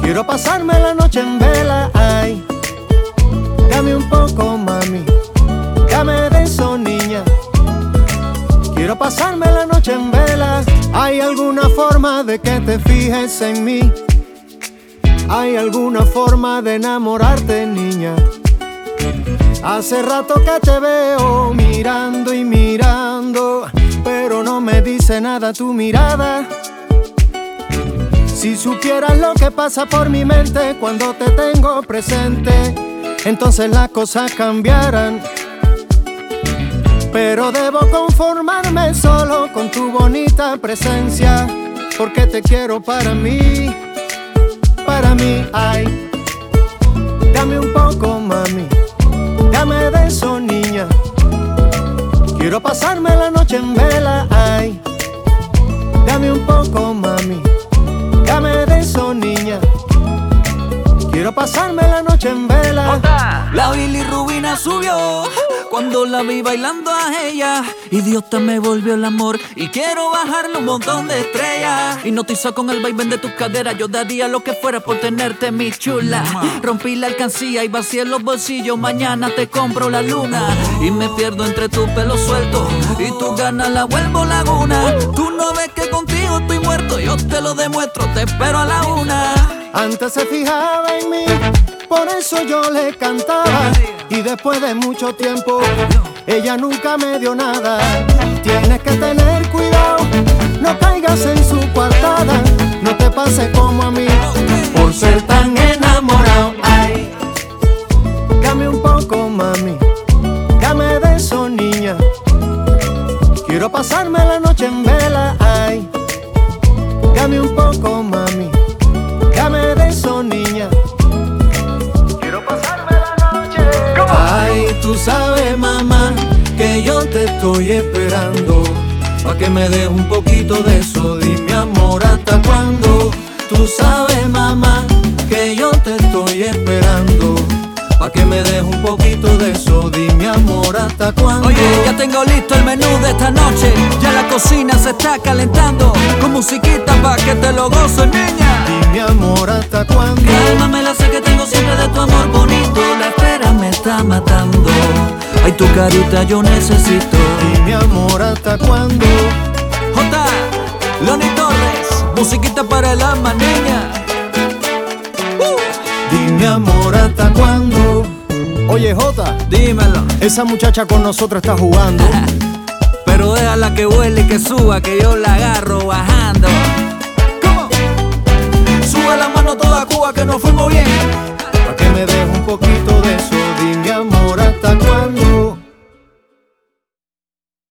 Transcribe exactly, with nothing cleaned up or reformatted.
Quiero pasarme la noche en vela, ay. Dame un poco, mami, dame de eso, niña. Quiero pasarme la noche en vela. ¿Hay alguna forma de que te fijes en mí? ¿Hay alguna forma de enamorarte, niña? Hace rato que te veo mirando y mirando, pero no me dice nada tu mirada. Si supieras lo que pasa por mi mente cuando te tengo presente, entonces las cosas cambiarán. Pero debo conformarme solo con tu bonita presencia, porque te quiero para mí, para mí, ay. Dame un poco, mami, dame de eso, niña. Quiero pasarme la noche en vela, ay. Dame un poco, mami, dame de eso, niña. Quiero pasarme la noche en vela. La bilirrubina subió cuando la vi bailando a ella, y Dios te me volvió el amor y quiero bajarle un montón de estrellas. Hipnotizado con el vaivén de tus caderas, yo daría lo que fuera por tenerte, mi chula. Rompí la alcancía y vacié los bolsillos, mañana te compro la luna. Y me pierdo entre tu pelo suelto y tus ganas la vuelvo laguna. Tú no ves que contigo estoy muerto, yo te lo demuestro, te espero a la una. Antes se fijaba en mí, por eso yo le cantaba, y después de mucho tiempo ella nunca me dio nada. Tienes que tener cuidado, no caigas en su coartada, no te pases como a mí por ser tan enamorado, ay. Dame un poco, mami, dame de eso, niña. Quiero pasarme la noche en vela, ay. Dame un poco, mami, dame de eso, niña. Quiero pasarme la noche. Ay, tú sabes, mamá, que yo te estoy esperando, pa' que me des un poquito de eso. Dime, amor, ¿hasta cuándo? Tú sabes, mamá, que yo te estoy esperando, pa' que me des un poquito de eso. Dime, amor, ¿hasta cuándo? Oye, ya tengo listo el menú de esta noche, ya la cocina se está calentando, con musiquita pa' que te lo goces, niña. Dime, amor, ¿hasta cuándo? Cálmame, la sé que tengo siempre de tu amor bonito, la espera me está matando. Ay, tu carita yo necesito. Dime, amor, ¿hasta cuándo? J. Lonnie Torres, musiquita para el alma, niña. Uh. Dime, amor, ¿hasta cuándo? Oye, Jota, dímelo. Esa muchacha con nosotros está jugando. Pero déjala que vuele y que suba, que yo la agarro bajando. ¿Cómo? Sube la mano toda Cuba que nos fuimos bien.